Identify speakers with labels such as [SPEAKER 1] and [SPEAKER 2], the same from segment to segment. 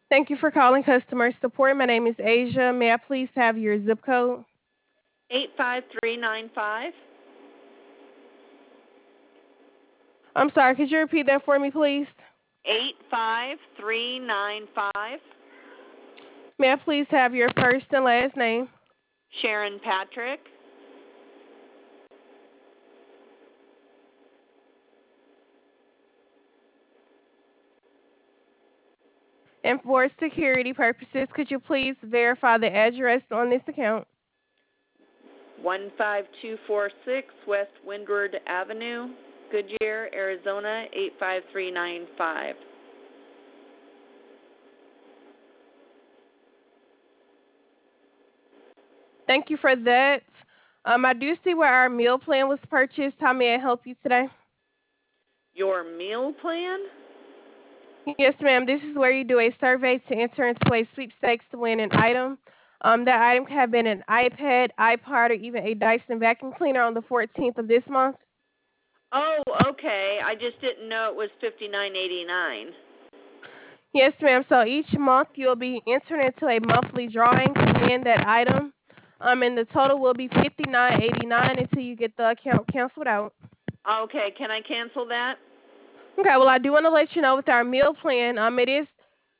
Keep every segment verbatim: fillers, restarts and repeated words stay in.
[SPEAKER 1] Thank you for calling customer support. My name is Asia. May I please have your zip code?
[SPEAKER 2] eight five three nine five.
[SPEAKER 1] I'm sorry, could you repeat that for me, please?
[SPEAKER 2] eight five three nine five.
[SPEAKER 1] May I please have your first and last name?
[SPEAKER 2] Sharon Patrick.
[SPEAKER 1] And for security purposes, could you please verify the address on this account?
[SPEAKER 2] one five two four six West Windward Avenue, Goodyear, Arizona eight five three nine five.
[SPEAKER 1] Thank you for that. Um, I do see where our meal plan was purchased. How may I help you today?
[SPEAKER 2] Your meal plan?
[SPEAKER 1] Yes, ma'am. This is where you do a survey to enter into a sweepstakes to win an item. Um, that item could have been an iPad, iPod, or even a Dyson vacuum cleaner on the fourteenth of this month.
[SPEAKER 2] Oh, okay. I just didn't know it was fifty-nine eighty-nine.
[SPEAKER 1] Yes, ma'am. So each month you'll be entering into a monthly drawing to win that item. Um, and the total will be fifty nine eighty nine until you get the account canceled out.
[SPEAKER 2] Okay, can I cancel that?
[SPEAKER 1] Okay. Well, I do want to let you know with our meal plan, um, it is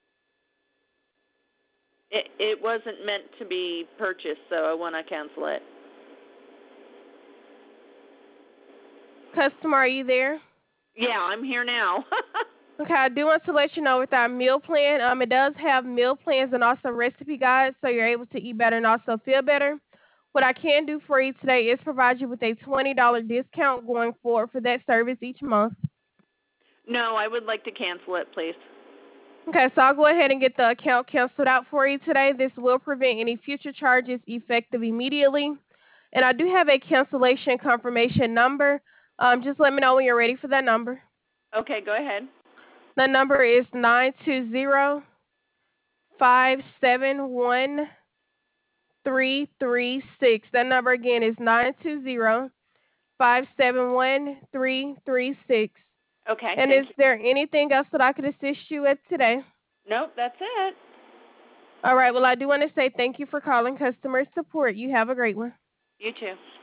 [SPEAKER 2] It it wasn't meant to be purchased, so I want to cancel it.
[SPEAKER 1] customer. Are you there?
[SPEAKER 2] Yeah, I'm here now.
[SPEAKER 1] Okay, I do want to let you know with our meal plan, um, it does have meal plans and also recipe guides, so you're able to eat better and also feel better. What I can do for you today is provide you with a twenty dollars discount going forward for that service each month.
[SPEAKER 2] No, I would like to cancel it, please.
[SPEAKER 1] Okay, so I'll go ahead and get the account canceled out for you today. This will prevent any future charges effective immediately. And I do have a cancellation confirmation number. Um, just let me know when you're ready for that number.
[SPEAKER 2] Okay, go ahead.
[SPEAKER 1] The number is nine two zero five seven one three three six. That number again is nine two zero five seven one three three six.
[SPEAKER 2] Okay,
[SPEAKER 1] And is
[SPEAKER 2] thank you.
[SPEAKER 1] there anything else that I could assist you with today?
[SPEAKER 2] Nope, that's it.
[SPEAKER 1] All right. Well, I do want to say thank you for calling customer support. You have a great one.
[SPEAKER 2] You too.